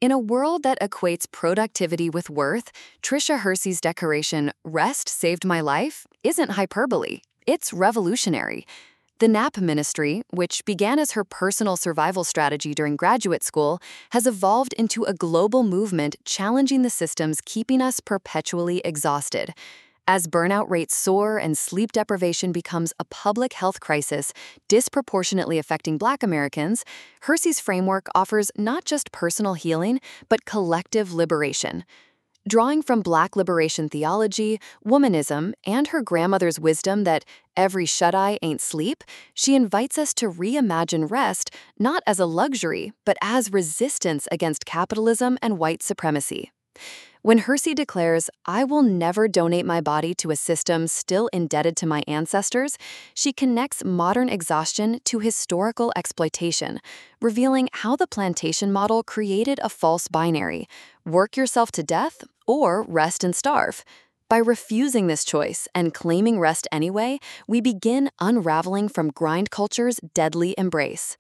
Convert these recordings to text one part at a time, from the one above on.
In a world that equates productivity with worth, Trisha Hersey's declaration, "Rest saved my life," isn't hyperbole. It's revolutionary. The NAP ministry, which began as her personal survival strategy during graduate school, has evolved into a global movement challenging the systems keeping us perpetually exhausted. As burnout rates soar and sleep deprivation becomes a public health crisis disproportionately affecting Black Americans, Hersey's framework offers not just personal healing, but collective liberation. Drawing from Black liberation theology, womanism, and her grandmother's wisdom that every shut-eye ain't sleep, she invites us to reimagine rest not as a luxury, but as resistance against capitalism and white supremacy. When Hersey declares, "I will never donate my body to a system still indebted to my ancestors," she connects modern exhaustion to historical exploitation, revealing how the plantation model created a false binary: work yourself to death or rest and starve. By refusing this choice and claiming rest anyway, we begin unraveling from grind culture's deadly embrace.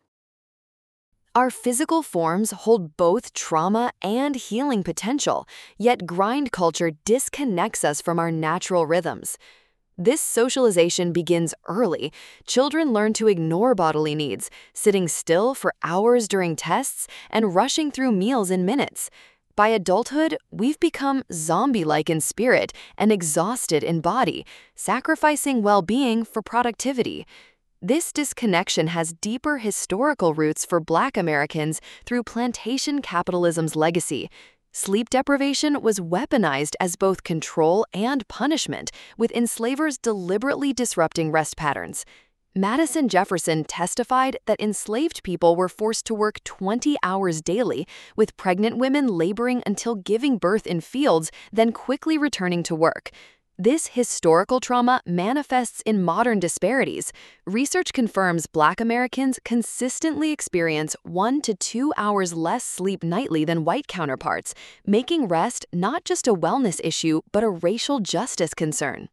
Our physical forms hold both trauma and healing potential, yet grind culture disconnects us from our natural rhythms. This socialization begins early. Children learn to ignore bodily needs, sitting still for hours during tests and rushing through meals in minutes. By adulthood, we've become zombie-like in spirit and exhausted in body, sacrificing well-being for productivity. This disconnection has deeper historical roots for Black Americans through plantation capitalism's legacy. Sleep deprivation was weaponized as both control and punishment, with enslavers deliberately disrupting rest patterns. Madison Jefferson testified that enslaved people were forced to work 20 hours daily, with pregnant women laboring until giving birth in fields, then quickly returning to work. This historical trauma manifests in modern disparities. Research confirms Black Americans consistently experience 1 to 2 hours less sleep nightly than white counterparts, making rest not just a wellness issue, but a racial justice concern.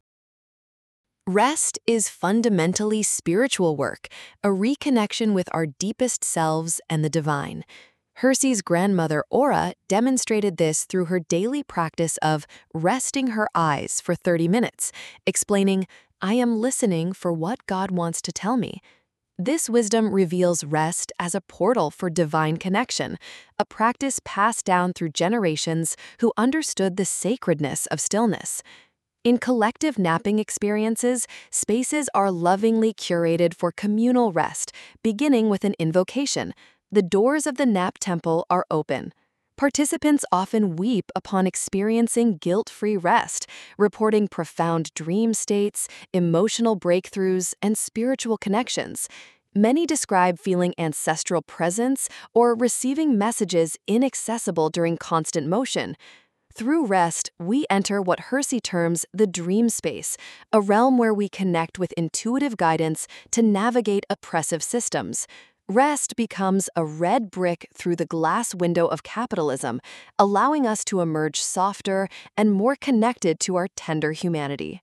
Rest is fundamentally spiritual work, a reconnection with our deepest selves and the divine. Hersey's grandmother, Ora, demonstrated this through her daily practice of resting her eyes for 30 minutes, explaining, "I am listening for what God wants to tell me." This wisdom reveals rest as a portal for divine connection, a practice passed down through generations who understood the sacredness of stillness. In collective napping experiences, spaces are lovingly curated for communal rest, beginning with an invocation. The doors of the nap temple are open. Participants often weep upon experiencing guilt-free rest, reporting profound dream states, emotional breakthroughs, and spiritual connections. Many describe feeling ancestral presence or receiving messages inaccessible during constant motion. Through rest, we enter what Hersey terms the dream space, a realm where we connect with intuitive guidance to navigate oppressive systems. Rest becomes a red brick through the glass window of capitalism, allowing us to emerge softer and more connected to our tender humanity.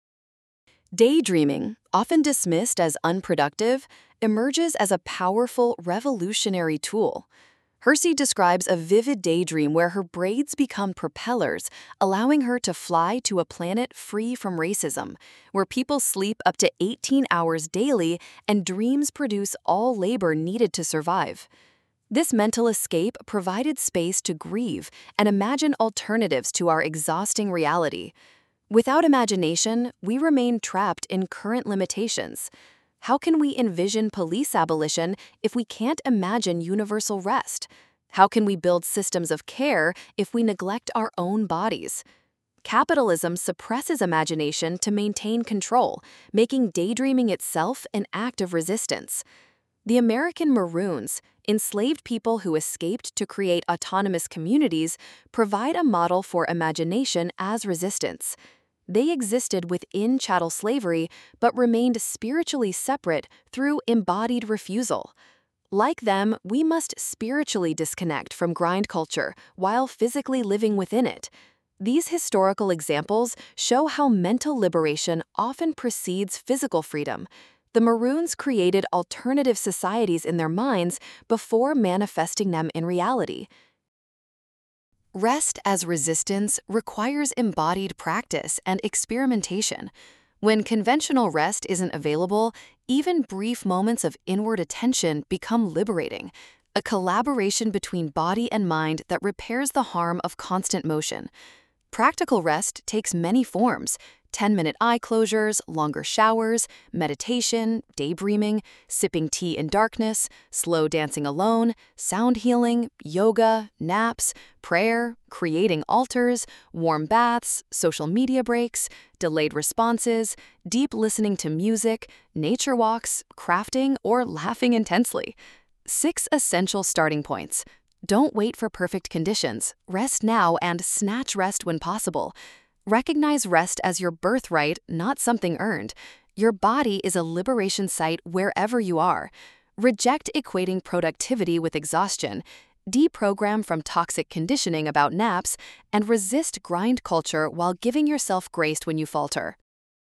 Daydreaming, often dismissed as unproductive, emerges as a powerful, revolutionary tool. Hersey describes a vivid daydream where her braids become propellers, allowing her to fly to a planet free from racism, where people sleep up to 18 hours daily and dreams produce all labor needed to survive. This mental escape provided space to grieve and imagine alternatives to our exhausting reality. Without imagination, we remain trapped in current limitations. How can we envision police abolition if we can't imagine universal rest? How can we build systems of care if we neglect our own bodies? Capitalism suppresses imagination to maintain control, making daydreaming itself an act of resistance. The American Maroons, enslaved people who escaped to create autonomous communities, provide a model for imagination as resistance. They existed within chattel slavery, but remained spiritually separate through embodied refusal. Like them, we must spiritually disconnect from grind culture while physically living within it. These historical examples show how mental liberation often precedes physical freedom. The Maroons created alternative societies in their minds before manifesting them in reality. Rest as resistance requires embodied practice and experimentation. When conventional rest isn't available, even brief moments of inward attention become liberating, a collaboration between body and mind that repairs the harm of constant motion. Practical rest takes many forms: 10-minute eye closures, longer showers, meditation, daydreaming, sipping tea in darkness, slow dancing alone, sound healing, yoga, naps, prayer, creating altars, warm baths, social media breaks, delayed responses, deep listening to music, nature walks, crafting, or laughing intensely. 6 essential starting points. Don't wait for perfect conditions. Rest now and snatch rest when possible. Recognize rest as your birthright, not something earned. Your body is a liberation site wherever you are. Reject equating productivity with exhaustion. Deprogram from toxic conditioning about naps, and resist grind culture while giving yourself grace when you falter.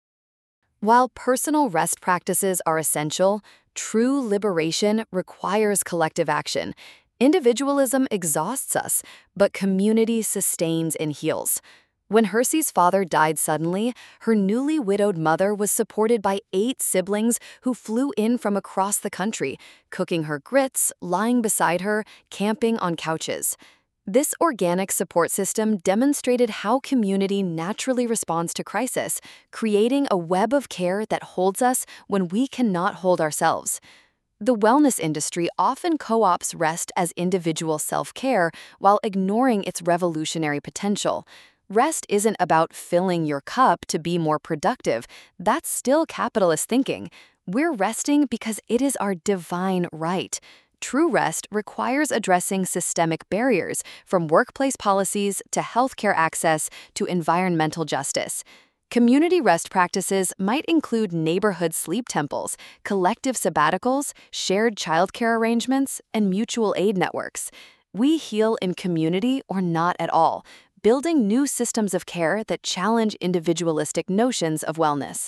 While personal rest practices are essential, true liberation requires collective action. Individualism exhausts us, but community sustains and heals. When Hersey's father died suddenly, her newly widowed mother was supported by 8 siblings who flew in from across the country, cooking her grits, lying beside her, camping on couches. This organic support system demonstrated how community naturally responds to crisis, creating a web of care that holds us when we cannot hold ourselves. The wellness industry often co-opts rest as individual self-care while ignoring its revolutionary potential. Rest isn't about filling your cup to be more productive. That's still capitalist thinking. We're resting because it is our divine right. True rest requires addressing systemic barriers, from workplace policies to healthcare access to environmental justice. Community rest practices might include neighborhood sleep temples, collective sabbaticals, shared childcare arrangements, and mutual aid networks. We heal in community or not at all, building new systems of care that challenge individualistic notions of wellness.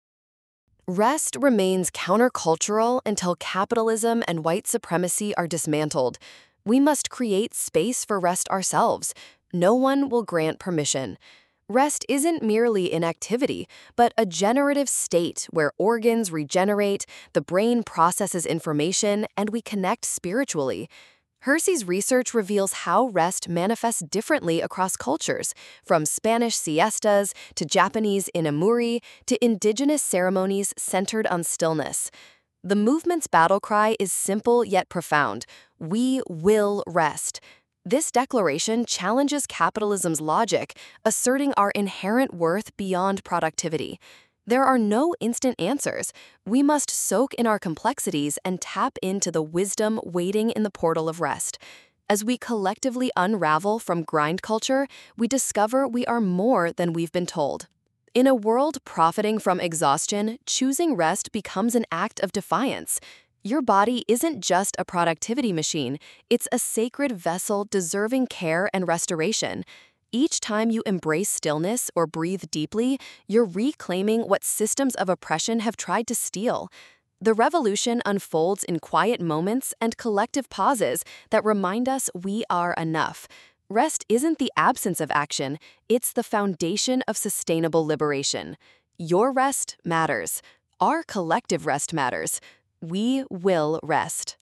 Rest remains countercultural until capitalism and white supremacy are dismantled. We must create space for rest ourselves. No one will grant permission. Rest isn't merely inactivity, but a generative state where organs regenerate, the brain processes information, and we connect spiritually. Hersey's research reveals how rest manifests differently across cultures, from Spanish siestas to Japanese inamuri to indigenous ceremonies centered on stillness. The movement's battle cry is simple yet profound: we will rest. This declaration challenges capitalism's logic, asserting our inherent worth beyond productivity. There are no instant answers. We must soak in our complexities and tap into the wisdom waiting in the portal of rest. As we collectively unravel from grind culture, we discover we are more than we've been told. In a world profiting from exhaustion, choosing rest becomes an act of defiance. Your body isn't just a productivity machine, it's a sacred vessel deserving care and restoration. Each time you embrace stillness or breathe deeply, you're reclaiming what systems of oppression have tried to steal. The revolution unfolds in quiet moments and collective pauses that remind us we are enough. Rest isn't the absence of action, it's the foundation of sustainable liberation. Your rest matters. Our collective rest matters. We will rest.